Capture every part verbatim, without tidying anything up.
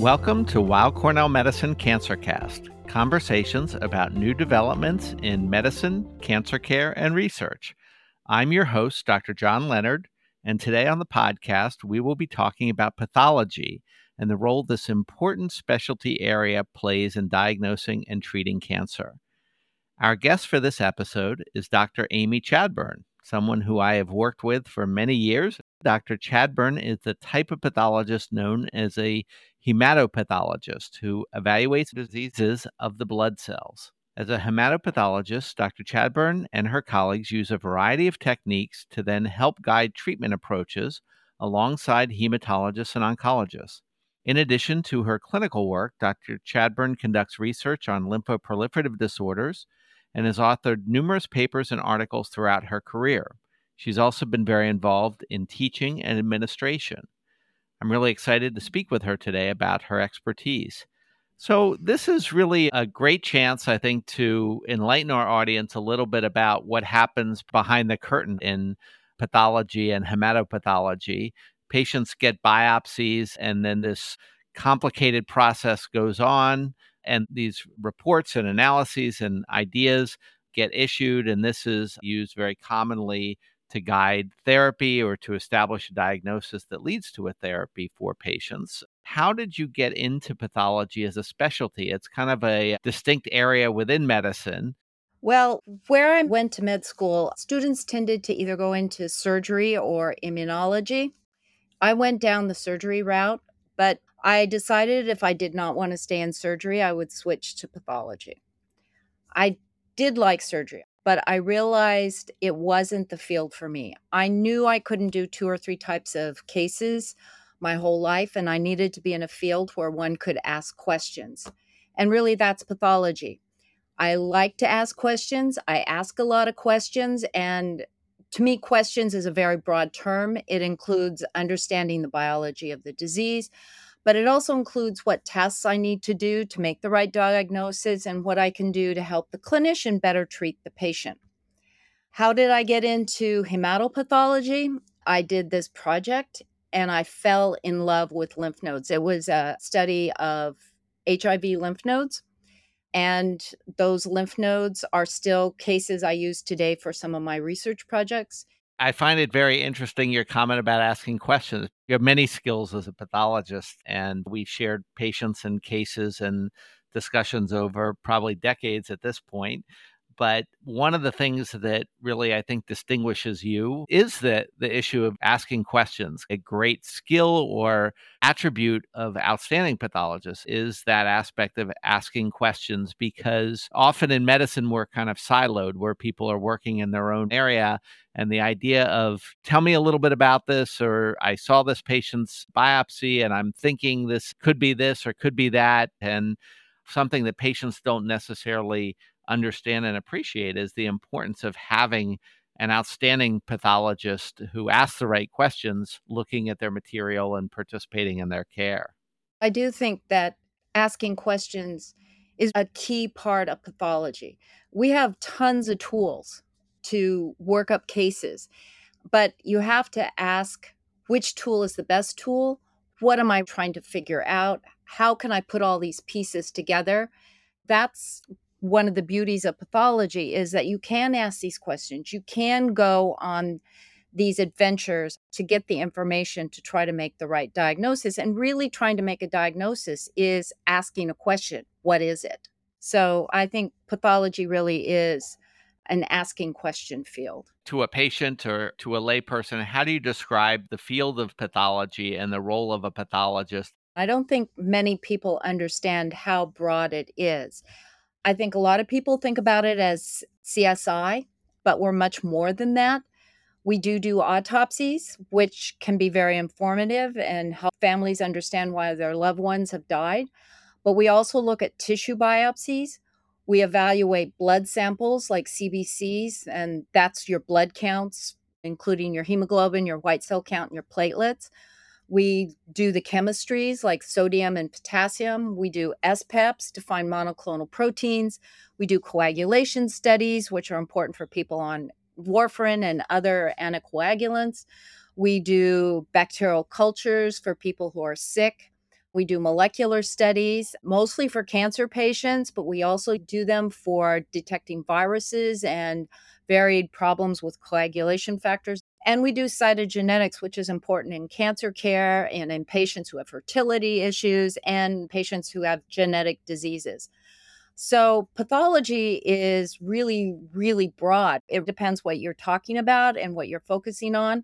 Welcome to Weill Cornell Medicine CancerCast, conversations about new developments in medicine, cancer care, and research. I'm your host, Doctor John Leonard, and today on the podcast, we will be talking about pathology and the role this important specialty area plays in diagnosing and treating cancer. Our guest for this episode is Doctor Amy Chadbourne, someone who I have worked with for many years. Doctor Chadbourne is the type of pathologist known as a hematopathologist who evaluates diseases of the blood cells. As a hematopathologist, Doctor Chadbourne and her colleagues use a variety of techniques to then help guide treatment approaches alongside hematologists and oncologists. In addition to her clinical work, Doctor Chadbourne conducts research on lymphoproliferative disorders and has authored numerous papers and articles throughout her career. She's also been very involved in teaching and administration. I'm really excited to speak with her today about her expertise. So this is really a great chance, I think, to enlighten our audience a little bit about what happens behind the curtain in pathology and hematopathology. Patients get biopsies, and then this complicated process goes on, and these reports and analyses and ideas get issued, and this is used very commonly to guide therapy or to establish a diagnosis that leads to a therapy for patients. How did you get into pathology as a specialty? It's kind of a distinct area within medicine. Well, where I went to med school, students tended to either go into surgery or immunology. I went down the surgery route, but I decided if I did not want to stay in surgery, I would switch to pathology. I did like surgery, but I realized it wasn't the field for me. I knew I couldn't do two or three types of cases my whole life, and I needed to be in a field where one could ask questions. And really, that's pathology. I like to ask questions. I ask a lot of questions, and to me, questions is a very broad term. It includes understanding the biology of the disease, but it also includes what tests I need to do to make the right diagnosis and what I can do to help the clinician better treat the patient. How did I get into hematopathology? I did this project and I fell in love with lymph nodes. It was a study of H I V lymph nodes. And those lymph nodes are still cases I use today for some of my research projects. I find it very interesting, your comment about asking questions. You have many skills as a pathologist, and we've shared patients and cases and discussions over probably decades at this point. But one of the things that really, I think, distinguishes you is the, the issue of asking questions. A great skill or attribute of outstanding pathologists is that aspect of asking questions, because often in medicine, we're kind of siloed where people are working in their own area. And the idea of, tell me a little bit about this, or I saw this patient's biopsy and I'm thinking this could be this or could be that. And something that patients don't necessarily understand and appreciate is the importance of having an outstanding pathologist who asks the right questions, looking at their material and participating in their care. I do think that asking questions is a key part of pathology. We have tons of tools to work up cases, but you have to ask which tool is the best tool. What am I trying to figure out? How can I put all these pieces together? That's one of the beauties of pathology, is that you can ask these questions. You can go on these adventures to get the information to try to make the right diagnosis. And really trying to make a diagnosis is asking a question. What is it? So I think pathology really is an asking question field. To a patient or to a layperson, how do you describe the field of pathology and the role of a pathologist? I don't think many people understand how broad it is. I think a lot of people think about it as C S I, but we're much more than that. We do do autopsies, which can be very informative and help families understand why their loved ones have died. But we also look at tissue biopsies. We evaluate blood samples like C B Cs, and that's your blood counts, including your hemoglobin, your white cell count, and your platelets. We do the chemistries like sodium and potassium. We do S P E Ps to find monoclonal proteins. We do coagulation studies, which are important for people on warfarin and other anticoagulants. We do bacterial cultures for people who are sick. We do molecular studies, mostly for cancer patients, but we also do them for detecting viruses and varied problems with coagulation factors. And we do cytogenetics, which is important in cancer care and in patients who have fertility issues and patients who have genetic diseases. So pathology is really, really broad. It depends what you're talking about and what you're focusing on.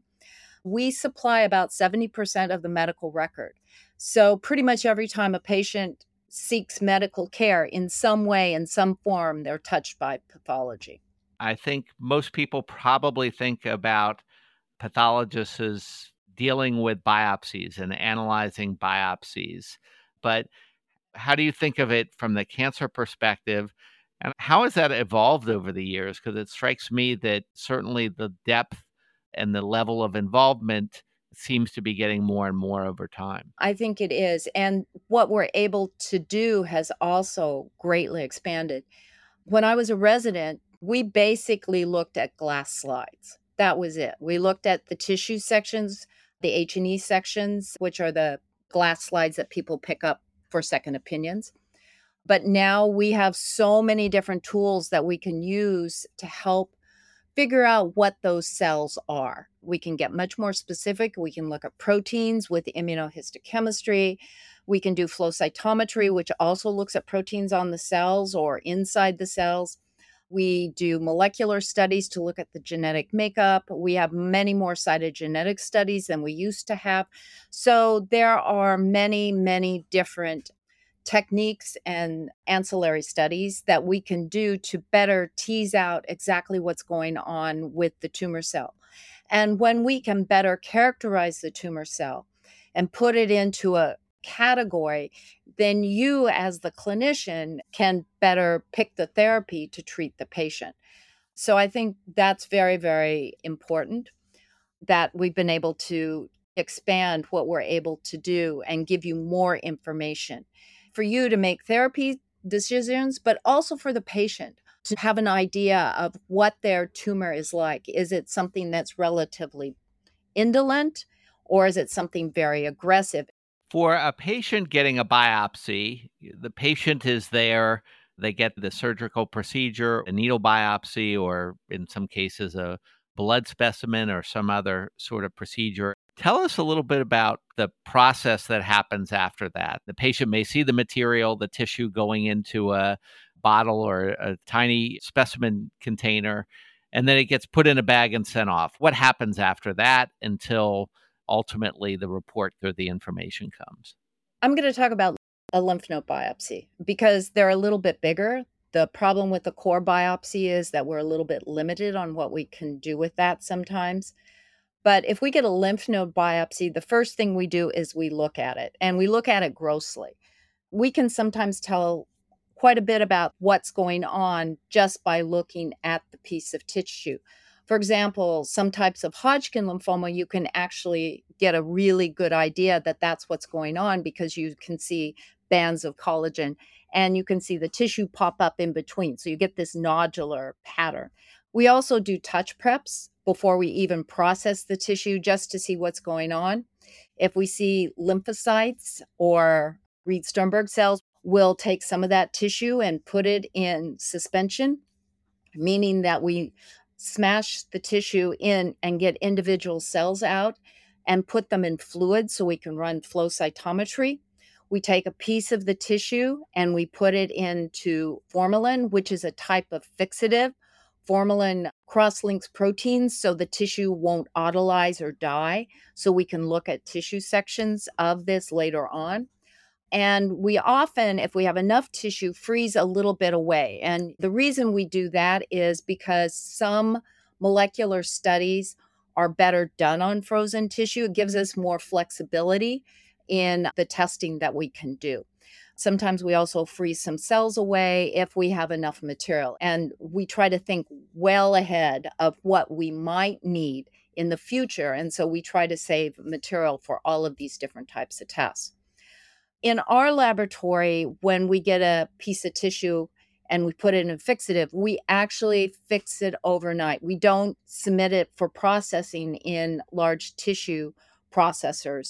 We supply about seventy percent of the medical record. So pretty much every time a patient seeks medical care in some way, in some form, they're touched by pathology. I think most people probably think about pathologists as dealing with biopsies and analyzing biopsies. But how do you think of it from the cancer perspective? And how has that evolved over the years? Because it strikes me that certainly the depth and the level of involvement seems to be getting more and more over time. I think it is. And what we're able to do has also greatly expanded. When I was a resident, we basically looked at glass slides. That was it. We looked at the tissue sections, the H and E sections, which are the glass slides that people pick up for second opinions. But now we have so many different tools that we can use to help figure out what those cells are. We can get much more specific. We can look at proteins with immunohistochemistry. We can do flow cytometry, which also looks at proteins on the cells or inside the cells. We do molecular studies to look at the genetic makeup. We have many more cytogenetic studies than we used to have. So there are many, many different techniques and ancillary studies that we can do to better tease out exactly what's going on with the tumor cell. And when we can better characterize the tumor cell and put it into a category, then you, as the clinician, can better pick the therapy to treat the patient. So I think that's very, very important that we've been able to expand what we're able to do and give you more information for you to make therapy decisions, but also for the patient to have an idea of what their tumor is like. Is it something that's relatively indolent, or is it something very aggressive? For a patient getting a biopsy, the patient is there. They get the surgical procedure, a needle biopsy, or in some cases, a blood specimen or some other sort of procedure. Tell us a little bit about the process that happens after that. The patient may see the material, the tissue going into a bottle or a tiny specimen container, and then it gets put in a bag and sent off. What happens after that until ultimately the report or the information comes? I'm going to talk about a lymph node biopsy because they're a little bit bigger. The problem with the core biopsy is that we're a little bit limited on what we can do with that sometimes. But if we get a lymph node biopsy, the first thing we do is we look at it, and we look at it grossly. We can sometimes tell quite a bit about what's going on just by looking at the piece of tissue. For example, some types of Hodgkin lymphoma, you can actually get a really good idea that that's what's going on because you can see bands of collagen and you can see the tissue pop up in between. So you get this nodular pattern. We also do touch preps before we even process the tissue just to see what's going on. If we see lymphocytes or Reed Sternberg cells, we'll take some of that tissue and put it in suspension, meaning that we smash the tissue in and get individual cells out and put them in fluid so we can run flow cytometry. We take a piece of the tissue and we put it into formalin, which is a type of fixative. Formalin cross-links proteins so the tissue won't autolyze or die. So we can look at tissue sections of this later on. And we often, if we have enough tissue, freeze a little bit away. And the reason we do that is because some molecular studies are better done on frozen tissue. It gives us more flexibility in the testing that we can do. Sometimes we also freeze some cells away if we have enough material. And we try to think well ahead of what we might need in the future. And so we try to save material for all of these different types of tests. In our laboratory, when we get a piece of tissue and we put it in a fixative, we actually fix it overnight. We don't submit it for processing in large tissue processors.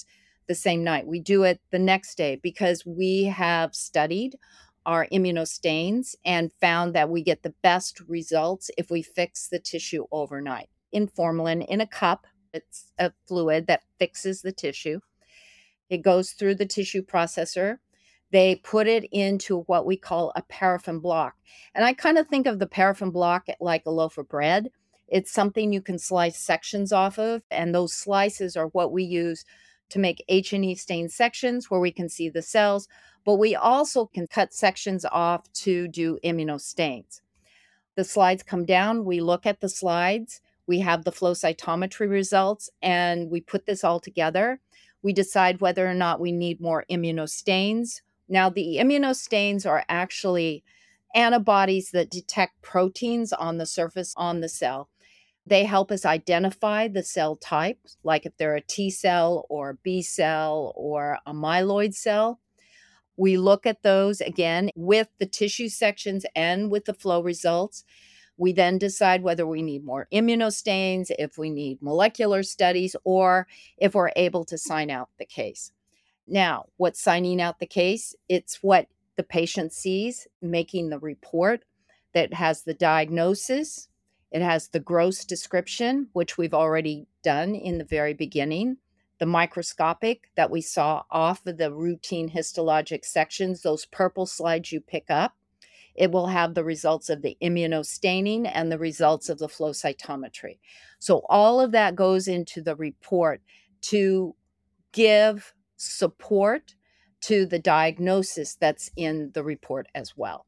the same night. We do it the next day because we have studied our immunostains and found that we get the best results if we fix the tissue overnight. In formalin in a cup, it's a fluid that fixes the tissue. It goes through the tissue processor. They put it into what we call a paraffin block. And I kind of think of the paraffin block like a loaf of bread. It's something you can slice sections off of, and those slices are what we use to make H and E stain sections where we can see the cells, but we also can cut sections off to do immunostains. The slides come down, we look at the slides, we have the flow cytometry results, and we put this all together. We decide whether or not we need more immunostains. Now, the immunostains are actually antibodies that detect proteins on the surface on the cell. They help us identify the cell type, like if they're a T cell or a B cell or a myeloid cell. We look at those again with the tissue sections and with the flow results. We then decide whether we need more immunostains, if we need molecular studies, or if we're able to sign out the case. Now, what's signing out the case? It's what the patient sees, making the report that has the diagnosis. It has the gross description, which we've already done in the very beginning, the microscopic that we saw off of the routine histologic sections, those purple slides you pick up. It will have the results of the immunostaining and the results of the flow cytometry. So all of that goes into the report to give support to the diagnosis that's in the report as well.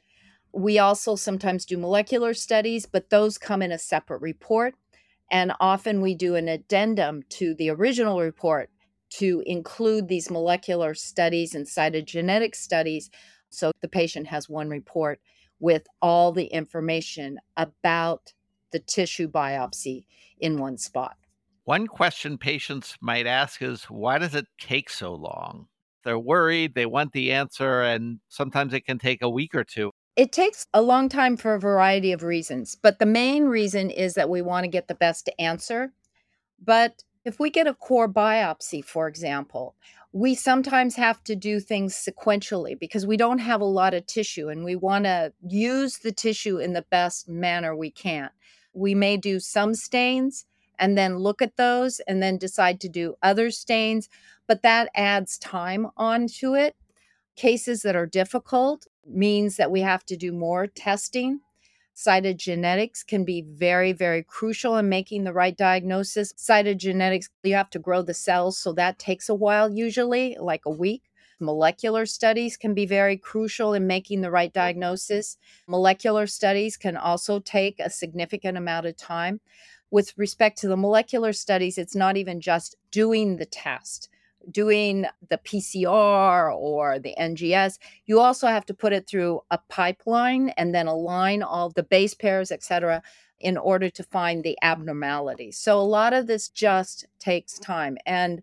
We also sometimes do molecular studies, but those come in a separate report. And often we do an addendum to the original report to include these molecular studies and cytogenetic studies. So the patient has one report with all the information about the tissue biopsy in one spot. One question patients might ask is, why does it take so long? They're worried, they want the answer, and sometimes it can take a week or two. It takes a long time for a variety of reasons, but the main reason is that we want to get the best answer. But if we get a core biopsy, for example, we sometimes have to do things sequentially because we don't have a lot of tissue and we want to use the tissue in the best manner we can. We may do some stains and then look at those and then decide to do other stains, but that adds time onto it. Cases that are difficult means that we have to do more testing. Cytogenetics can be very, very crucial in making the right diagnosis. Cytogenetics, you have to grow the cells, so that takes a while, usually like a week. Molecular studies can be very crucial in making the right diagnosis. Molecular studies can also take a significant amount of time. With respect to the molecular studies, it's not even just doing the test, doing the P C R or the N G S. You also have to put it through a pipeline and then align all the base pairs, et cetera, in order to find the abnormalities. So a lot of this just takes time, and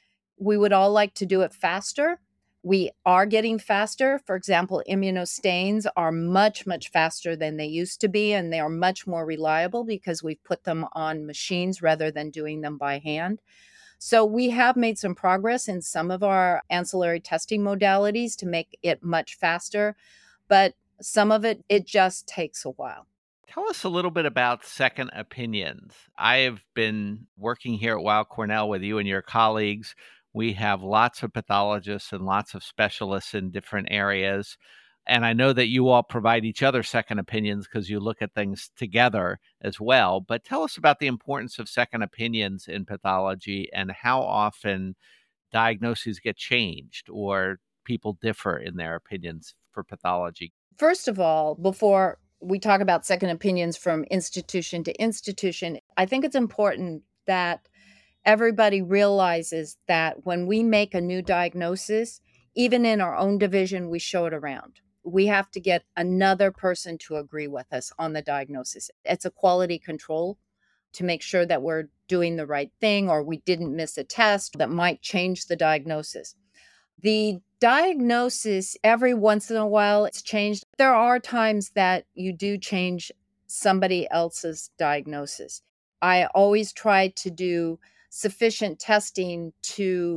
we would all like to do it faster. We are getting faster. For example, immunostains are much, much faster than they used to be, and they are much more reliable because we've put them on machines rather than doing them by hand. So we have made some progress in some of our ancillary testing modalities to make it much faster, but some of it, it just takes a while. Tell us a little bit about second opinions. I have been working here at Weill Cornell with you and your colleagues. We have lots of pathologists and lots of specialists in different areas. And I know that you all provide each other second opinions because you look at things together as well. But tell us about the importance of second opinions in pathology and how often diagnoses get changed or people differ in their opinions for pathology. First of all, before we talk about second opinions from institution to institution, I think it's important that everybody realizes that when we make a new diagnosis, even in our own division, we show it around. We have to get another person to agree with us on the diagnosis. It's a quality control to make sure that we're doing the right thing or we didn't miss a test that might change the diagnosis. The diagnosis, every once in a while, it's changed. There are times that you do change somebody else's diagnosis. I always try to do sufficient testing to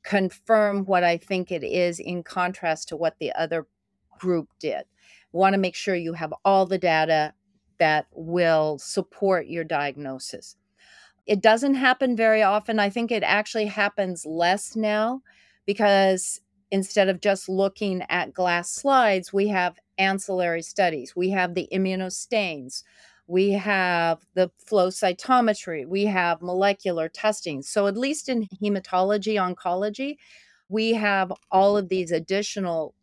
confirm what I think it is in contrast to what the other group did. Want to make sure you have all the data that will support your diagnosis. It doesn't happen very often. I think it actually happens less now because instead of just looking at glass slides, we have ancillary studies. We have the immunostains. We have the flow cytometry. We have molecular testing. So, at least in hematology oncology, we have all of these additional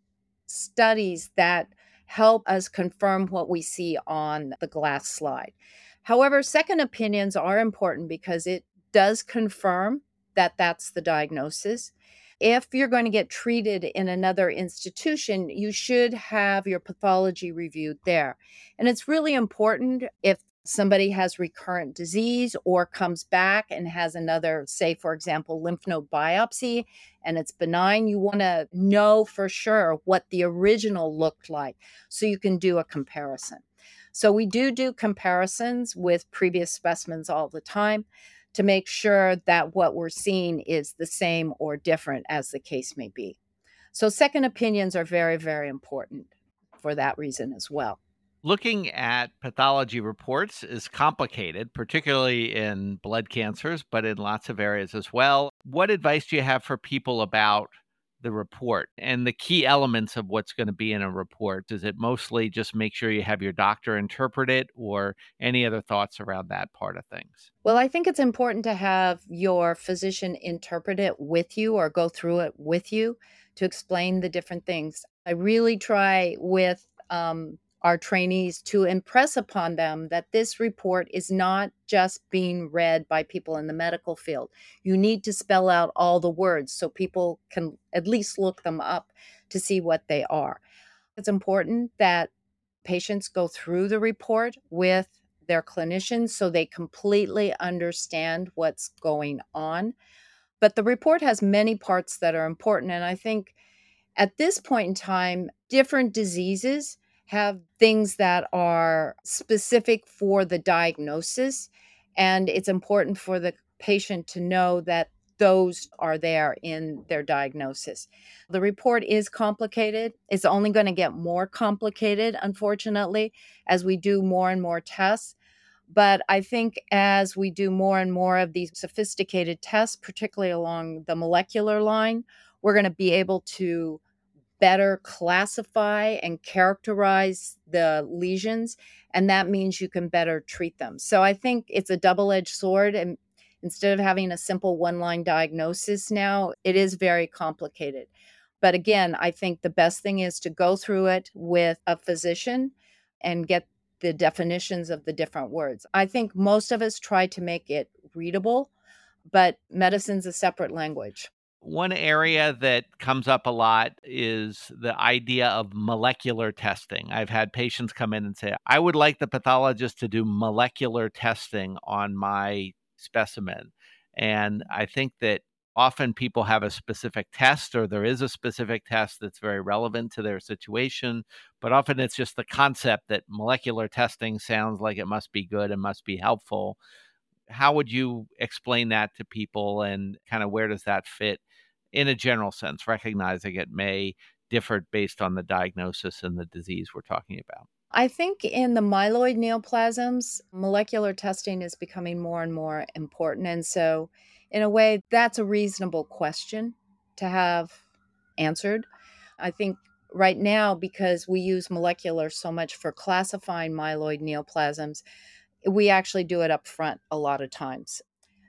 studies that help us confirm what we see on the glass slide. However, second opinions are important because it does confirm that that's the diagnosis. If you're going to get treated in another institution, you should have your pathology reviewed there. And it's really important if somebody has recurrent disease or comes back and has another, say, for example, lymph node biopsy, and it's benign, you want to know for sure what the original looked like so you can do a comparison. So we do do comparisons with previous specimens all the time to make sure that what we're seeing is the same or different as the case may be. So second opinions are very, very important for that reason as well. Looking at pathology reports is complicated, particularly in blood cancers, but in lots of areas as well. What advice do you have for people about the report and the key elements of what's going to be in a report? Is it mostly just make sure you have your doctor interpret it, or any other thoughts around that part of things? Well, I think it's important to have your physician interpret it with you or go through it with you to explain the different things. I really try with um, our trainees to impress upon them that this report is not just being read by people in the medical field. You need to spell out all the words so people can at least look them up to see what they are. It's important that patients go through the report with their clinicians so they completely understand what's going on. But the report has many parts that are important. And I think at this point in time, different diseases have things that are specific for the diagnosis. And it's important for the patient to know that those are there in their diagnosis. The report is complicated. It's only going to get more complicated, unfortunately, as we do more and more tests. But I think as we do more and more of these sophisticated tests, particularly along the molecular line, we're going to be able to better classify and characterize the lesions. And that means you can better treat them. So I think it's a double-edged sword. And instead of having a simple one-line diagnosis now, it is very complicated. But again, I think the best thing is to go through it with a physician and get the definitions of the different words. I think most of us try to make it readable, but medicine's a separate language. One area that comes up a lot is the idea of molecular testing. I've had patients come in and say, I would like the pathologist to do molecular testing on my specimen. And I think that often people have a specific test, or there is a specific test that's very relevant to their situation. But often it's just the concept that molecular testing sounds like it must be good and must be helpful. How would you explain that to people, and kind of where does that fit in a general sense, recognizing it may differ based on the diagnosis and the disease we're talking about? I think in the myeloid neoplasms, molecular testing is becoming more and more important. And so, in a way, that's a reasonable question to have answered. I think right now, because we use molecular so much for classifying myeloid neoplasms, we actually do it up front a lot of times.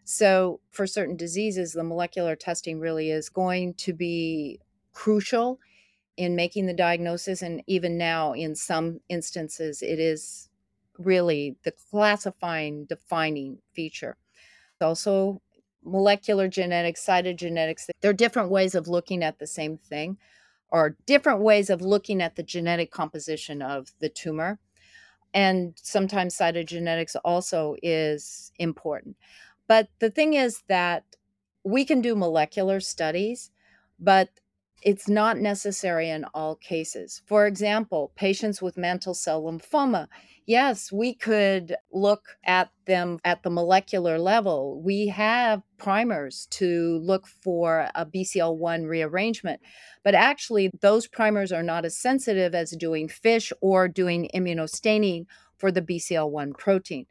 So for certain diseases, the molecular testing really is going to be crucial in making the diagnosis. And even now, in some instances, it is really the classifying, defining feature. Also, molecular genetics, cytogenetics, they're different ways of looking at the same thing, or different ways of looking at the genetic composition of the tumor. And sometimes cytogenetics also is important. But the thing is that we can do molecular studies, but It's not necessary in all cases. For example, patients with mantle cell lymphoma, yes, we could look at them at the molecular level. We have primers to look for a B C L one rearrangement, but actually those primers are not as sensitive as doing FISH or doing immunostaining for the B C L one protein.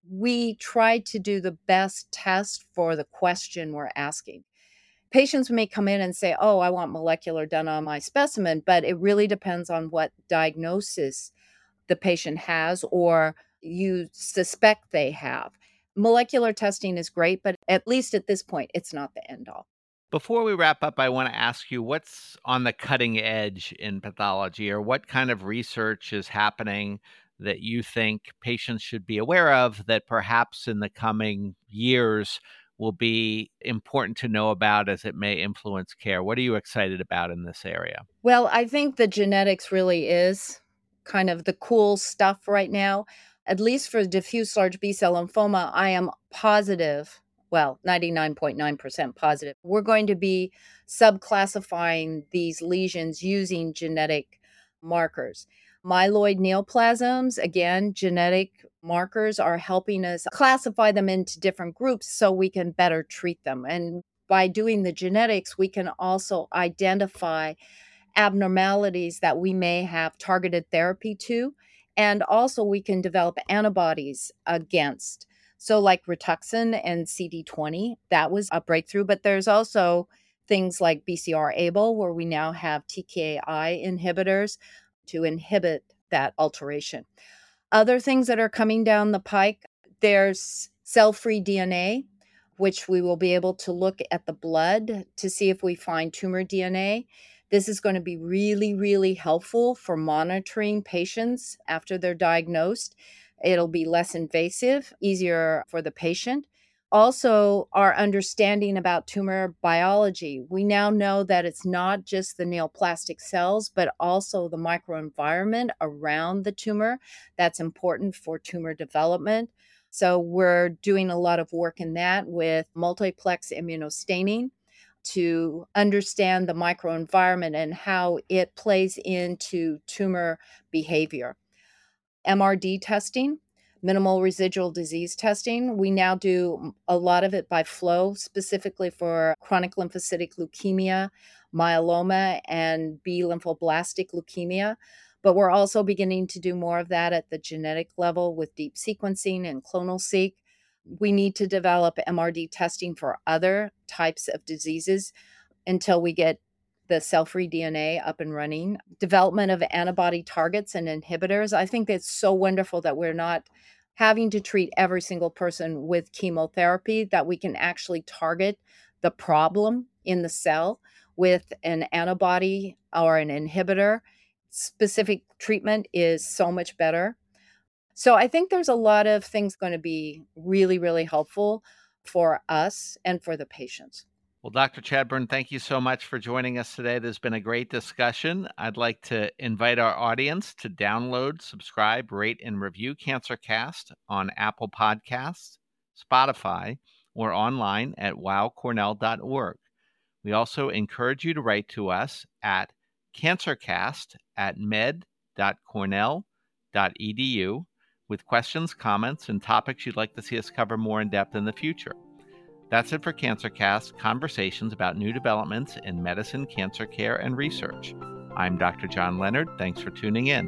We try to do the best test for the question we're asking. Patients may come in and say, oh, I want molecular done on my specimen, but it really depends on what diagnosis the patient has or you suspect they have. Molecular testing is great, but at least at this point, it's not the end all. Before we wrap up, I want to ask you what's on the cutting edge in pathology, or what kind of research is happening that you think patients should be aware of that perhaps in the coming years will be important to know about as it may influence care? What are you excited about in this area? Well, I think the genetics really is kind of the cool stuff right now. At least for diffuse large B-cell lymphoma, I am positive, well, ninety-nine point nine percent positive. We're going to be subclassifying these lesions using genetic markers. Myeloid neoplasms, again, genetic markers are helping us classify them into different groups so we can better treat them. And by doing the genetics, we can also identify abnormalities that we may have targeted therapy to. And also we can develop antibodies against. So like Rituxan and C D twenty, that was a breakthrough. But there's also things like B C R ABL, where we now have T K I inhibitors to inhibit that alteration. Other things that are coming down the pike, there's cell-free D N A, which we will be able to look at the blood to see if we find tumor D N A. This is going to be really, really helpful for monitoring patients after they're diagnosed. It'll be less invasive, easier for the patient. Also, our understanding about tumor biology. We now know that it's not just the neoplastic cells, but also the microenvironment around the tumor that's important for tumor development. So we're doing a lot of work in that with multiplex immunostaining to understand the microenvironment and how it plays into tumor behavior. M R D testing, minimal residual disease testing. We now do a lot of it by flow, specifically for chronic lymphocytic leukemia, myeloma, and B lymphoblastic leukemia. But we're also beginning to do more of that at the genetic level with deep sequencing and clonoSEQ. We need to develop M R D testing for other types of diseases until we get the cell-free D N A up and running. Development of antibody targets and inhibitors. I think it's so wonderful that we're not having to treat every single person with chemotherapy, that we can actually target the problem in the cell with an antibody or an inhibitor. Specific treatment is so much better. So I think there's a lot of things going to be really, really helpful for us and for the patients. Well, Doctor Chadbourne, thank you so much for joining us today. There's been a great discussion. I'd like to invite our audience to download, subscribe, rate, and review CancerCast on Apple Podcasts, Spotify, or online at wow cornell dot org. We also encourage you to write to us at cancercast at med dot cornell dot e d u with questions, comments, and topics you'd like to see us cover more in depth in the future. That's it for CancerCast, conversations about new developments in medicine, cancer care, and research. I'm Doctor John Leonard. Thanks for tuning in.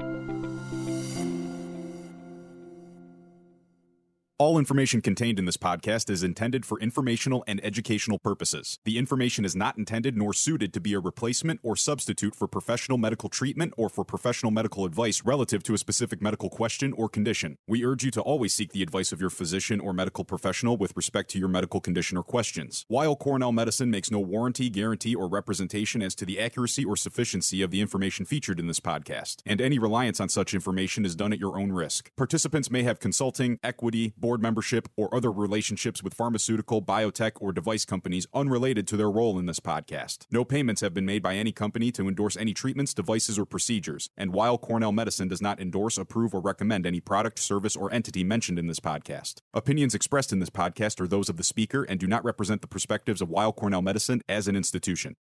All information contained in this podcast is intended for informational and educational purposes. The information is not intended nor suited to be a replacement or substitute for professional medical treatment or for professional medical advice relative to a specific medical question or condition. We urge you to always seek the advice of your physician or medical professional with respect to your medical condition or questions. Weill Cornell Medicine makes no warranty, guarantee, or representation as to the accuracy or sufficiency of the information featured in this podcast, and any reliance on such information is done at your own risk. Participants may have consulting, equity, board membership, or other relationships with pharmaceutical, biotech, or device companies unrelated to their role in this podcast. No payments have been made by any company to endorse any treatments, devices, or procedures, and Weill Cornell Medicine does not endorse, approve, or recommend any product, service, or entity mentioned in this podcast. Opinions expressed in this podcast are those of the speaker and do not represent the perspectives of Weill Cornell Medicine as an institution.